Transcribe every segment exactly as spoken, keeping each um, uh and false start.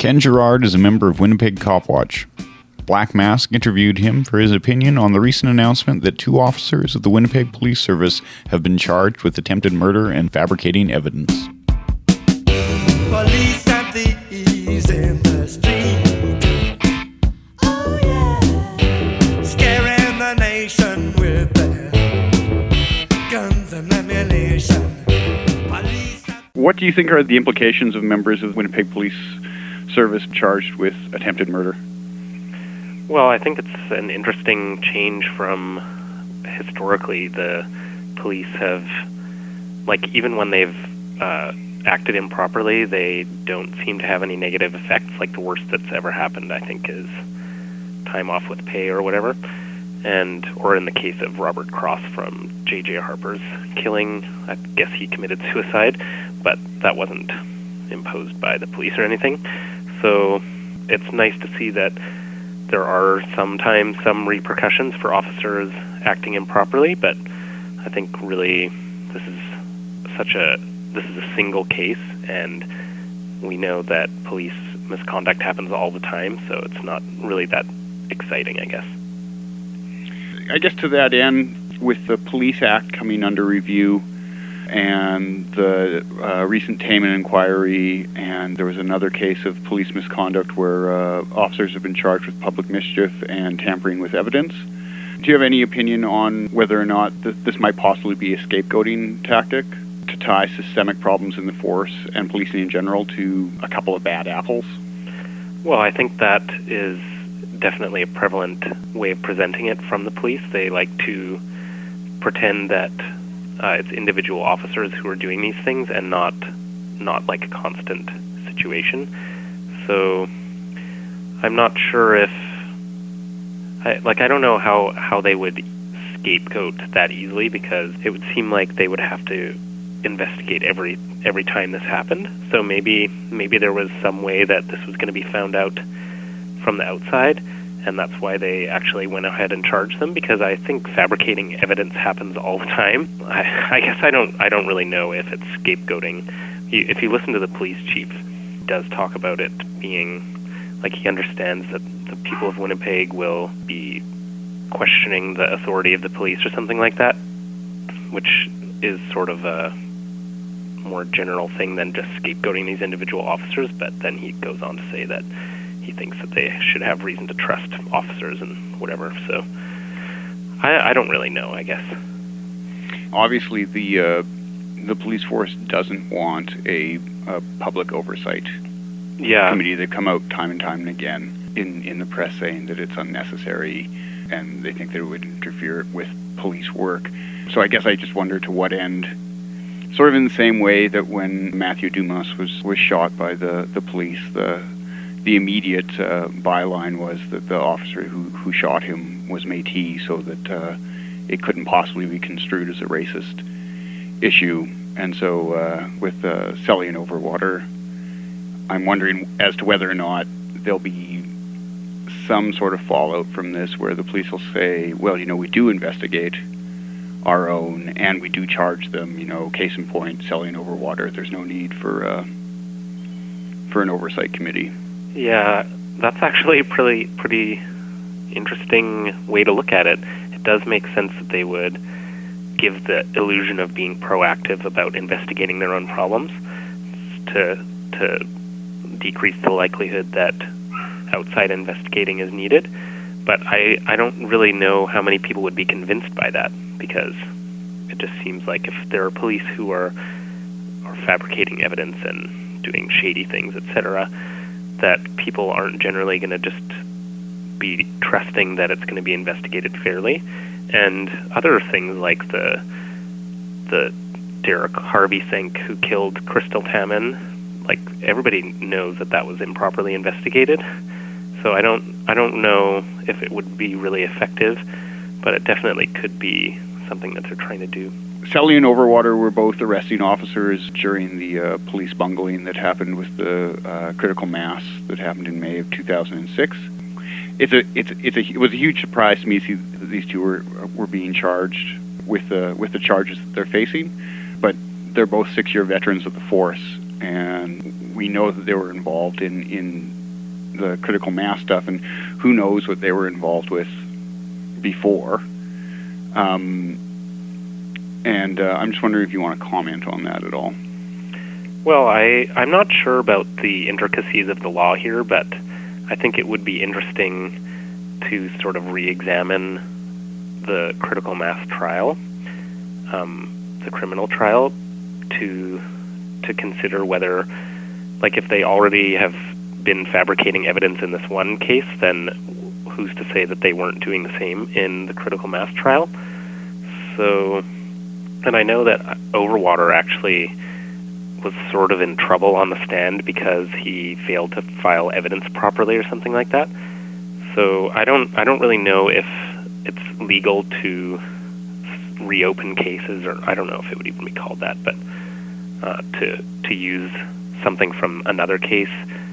Ken Gerard is a member of Winnipeg Cop Watch. Black Mask interviewed him for his opinion on the recent announcement that two officers of the Winnipeg Police Service have been charged with attempted murder and fabricating evidence. Police at the ease in the street. Oh yeah. Scaring the nation with their guns and ammunition. Police at- What do you think are the implications of members of the Winnipeg Police Service charged with attempted murder? Well, I think it's an interesting change from historically the police have, like, even when they've uh, acted improperly, they don't seem to have any negative effects. Like, the worst that's ever happened, I think, is time off with pay or whatever. And, or in the case of Robert Cross from J J Harper's killing, I guess he committed suicide, but that wasn't imposed by the police or anything. So it's nice to see that there are sometimes some repercussions for officers acting improperly, but I think really this is such a this is a single case, and we know that police misconduct happens all the time, so it's not really that exciting, I guess. I guess to that end, with the Police Act coming under review and the uh, recent Taman inquiry, and there was another case of police misconduct where uh, officers have been charged with public mischief and tampering with evidence. Do you have any opinion on whether or not th- this might possibly be a scapegoating tactic to tie systemic problems in the force and policing in general to a couple of bad apples? Well, I think that is definitely a prevalent way of presenting it from the police. They like to pretend that Uh, it's individual officers who are doing these things and not not like a constant situation. So I'm not sure if I, like I don't know how, how they would scapegoat that easily, because it would seem like they would have to investigate every every time this happened. So maybe maybe there was some way that this was going to be found out from the outside, and that's why they actually went ahead and charged them, because I think fabricating evidence happens all the time. I, I guess I don't I don't really know if it's scapegoating. He, if you listen to the police chief, he does talk about it being like he understands that the people of Winnipeg will be questioning the authority of the police or something like that, which is sort of a more general thing than just scapegoating these individual officers. But then he goes on to say that he thinks that they should have reason to trust officers and whatever. So I, I don't really know, I guess. Obviously, the uh, the police force doesn't want a, a public oversight yeah. committee. They come out time and time and again in, in the press saying that it's unnecessary and they think that it would interfere with police work. So I guess I just wonder to what end, sort of in the same way that when Matthew Dumas was, was shot by the, the police, the The immediate uh, byline was that the officer who, who shot him was Métis, so that uh, it couldn't possibly be construed as a racist issue. And so uh, with uh, Sully and Overwater, I'm wondering as to whether or not there'll be some sort of fallout from this where the police will say, well, you know, we do investigate our own and we do charge them, you know, case in point, Sully and Overwater, there's no need for, uh, for an oversight committee. Yeah, that's actually a pretty, pretty interesting way to look at it. It does make sense that they would give the illusion of being proactive about investigating their own problems to to decrease the likelihood that outside investigating is needed. But I, I don't really know how many people would be convinced by that, because it just seems like if there are police who are are fabricating evidence and doing shady things, et cetera, that people aren't generally going to just be trusting that it's going to be investigated fairly. And other things like the the Derek Harvey Sink who killed Crystal Taman, like everybody knows that that was improperly investigated. So I don't I don't know if it would be really effective, but it definitely could be something that they're trying to do. Sully and Overwater were both arresting officers during the uh, police bungling that happened with the uh, critical mass that happened in May of two thousand six. It's a, it's, it's a, it was a huge surprise to me to see that these two were were being charged with the with the charges that they're facing, but they're both six-year veterans of the force. And we know that they were involved in, in the critical mass stuff, and who knows what they were involved with before. Um, and uh, I'm just wondering if you want to comment on that at all. Well, I, I'm not sure about the intricacies of the law here, but I think it would be interesting to sort of re-examine the critical mass trial, um, the criminal trial, to to consider whether, like, if they already have been fabricating evidence in this one case, then who's to say that they weren't doing the same in the critical mass trial? So, and I know that Overwater actually was sort of in trouble on the stand because he failed to file evidence properly or something like that. So I don't I don't really know if it's legal to reopen cases, or I don't know if it would even be called that, but uh, to to use something from another case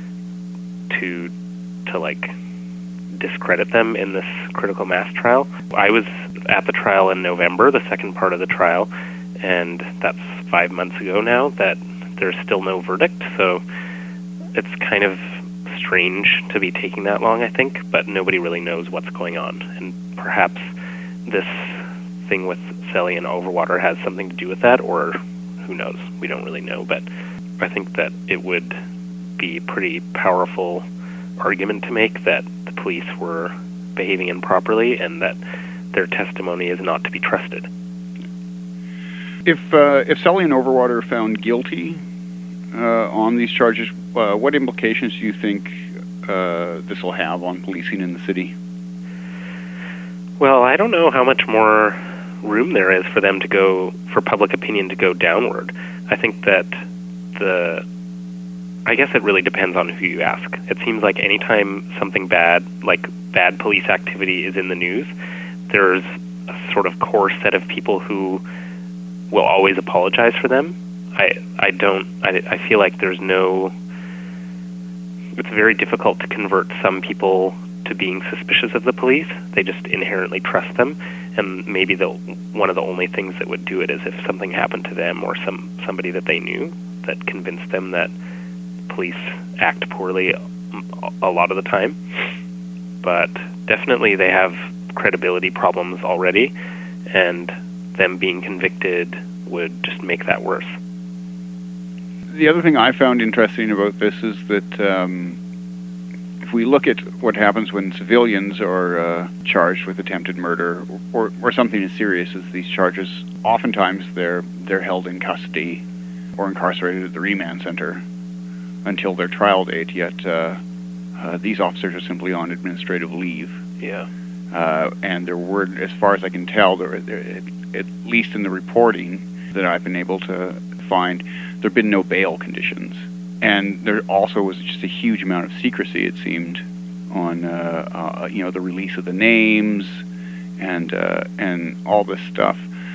to to like discredit them in this critical mass trial. I was at the trial in November, the second part of the trial, and that's five months ago now that there's still no verdict, so it's kind of strange to be taking that long, I think, but nobody really knows what's going on, and perhaps this thing with Selly and Overwater has something to do with that, or who knows, we don't really know, but I think that it would be a pretty powerful argument to make that the police were behaving improperly and that their testimony is not to be trusted. If uh, if Selly and Overwater are found guilty uh, on these charges, uh, what implications do you think uh, this will have on policing in the city? Well, I don't know how much more room there is for them to go, for public opinion to go downward. I think that the, I guess it really depends on who you ask. It seems like anytime something bad, like bad police activity is in the news, there's a sort of core set of people who will always apologize for them. I I don't, I, I feel like there's no, it's very difficult to convert some people to being suspicious of the police. They just inherently trust them, and maybe the one of the only things that would do it is if something happened to them or some somebody that they knew that convinced them that police act poorly a lot of the time. But definitely they have credibility problems already, and them being convicted would just make that worse. The other thing I found interesting about this is that um, if we look at what happens when civilians are uh, charged with attempted murder or, or something as serious as these charges, oftentimes they're they're held in custody or incarcerated at the remand center until their trial date, yet uh, uh, these officers are simply on administrative leave. Yeah. Uh, and there were, as far as I can tell, there, there, at least in the reporting that I've been able to find, there have been no bail conditions. And there also was just a huge amount of secrecy, it seemed, on uh, uh, you know, the release of the names and uh, and all this stuff.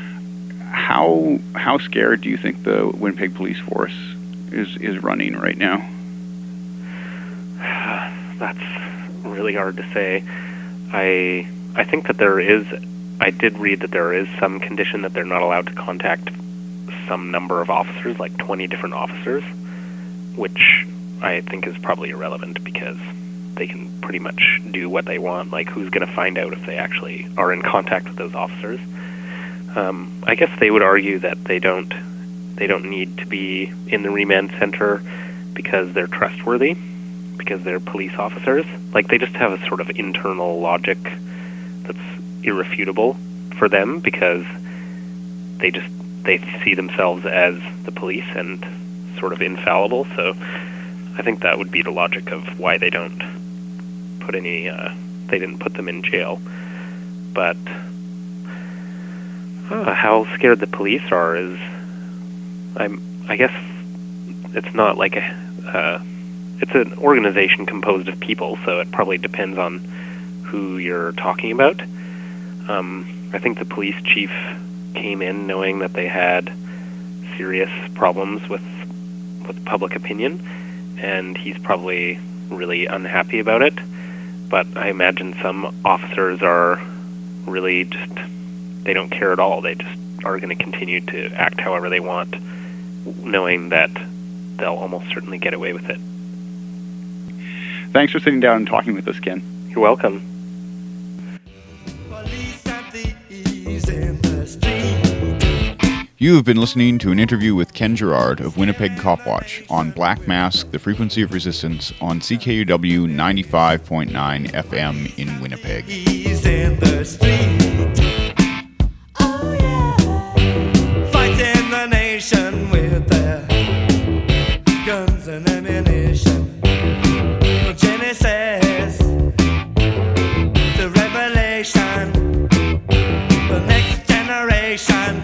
How how scared do you think the Winnipeg Police Force is is running right now? That's really hard to say. I I think that there is, I did read that there is some condition that they're not allowed to contact some number of officers, like twenty different officers, which I think is probably irrelevant because they can pretty much do what they want. Like, who's going to find out if they actually are in contact with those officers? Um, I guess they would argue that they don't they don't need to be in the remand center because they're trustworthy, because they're police officers. Like, they just have a sort of internal logic that's irrefutable for them because they just they see themselves as the police and sort of infallible. So I think that would be the logic of why they don't put any uh, they didn't put them in jail. But uh, how scared the police are is, I'm I guess it's not like a uh, it's an organization composed of people, so it probably depends on who you're talking about. Um, I think the police chief came in knowing that they had serious problems with with public opinion, and he's probably really unhappy about it. But I imagine some officers are really just, they don't care at all. They just are going to continue to act however they want, knowing that they'll almost certainly get away with it. Thanks for sitting down and talking with us, Ken. You're welcome. Police and thieves in the street. You have been listening to an interview with Ken Gerard of Winnipeg Cop Watch on Black Mask, the Frequency of Resistance on C K U W ninety-five point nine F M in Winnipeg. He's in the street. Oh yeah. Fighting the nation with their guns and ammunition. From Genesis to Revelation, the next generation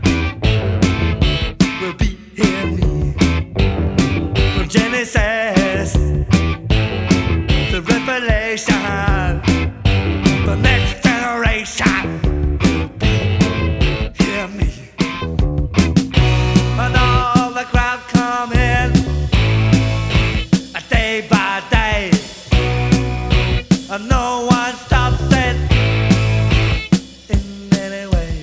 will be in me. From Genesis to Revelation, the next generation will be hear me. And all the crowd come in, a day by day, and no one stops it in any way.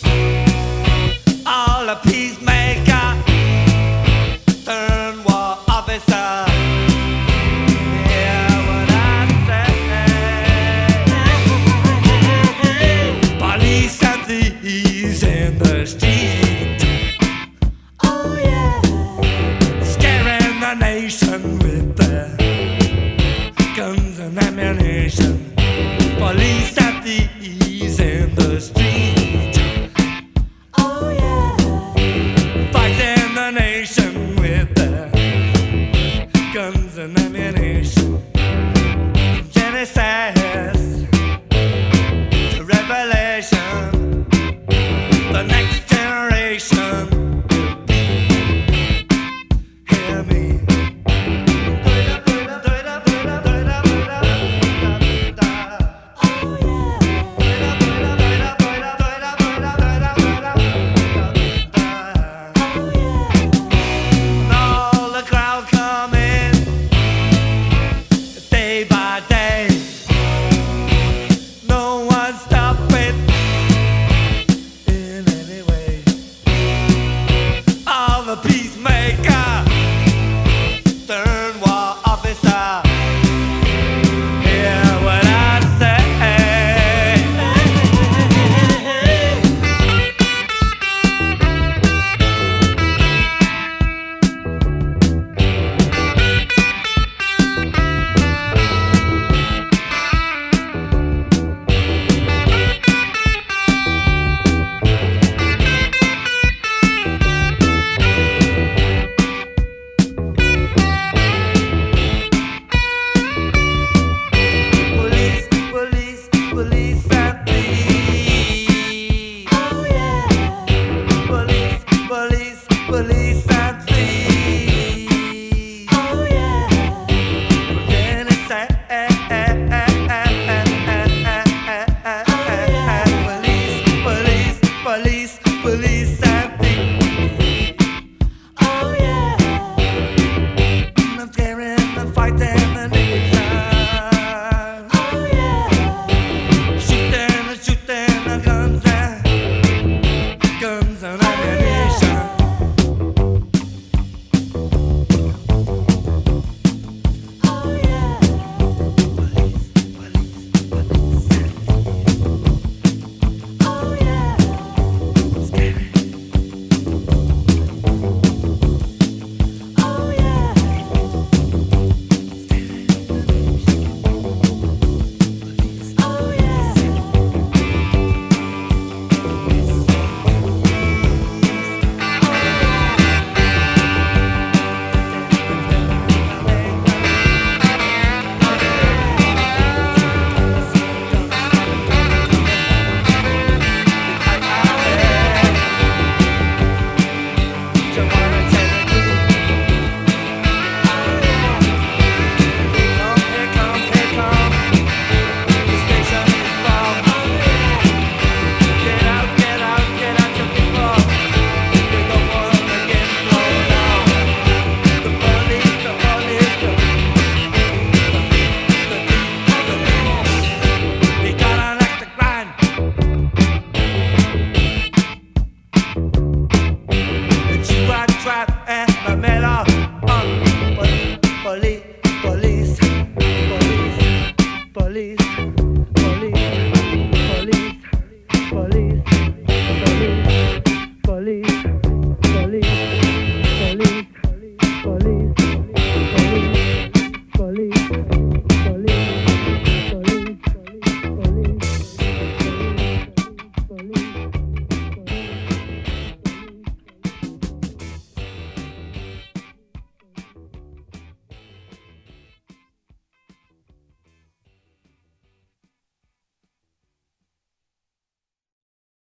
All the peacemaker turn war officer. Hear what I say. Police and thieves in the street. Oh yeah. Scaring the nation with their guns and ammunition. Police and thieves in the street. Oh yeah. Fighting the nation with their guns and ammunition. From Genesis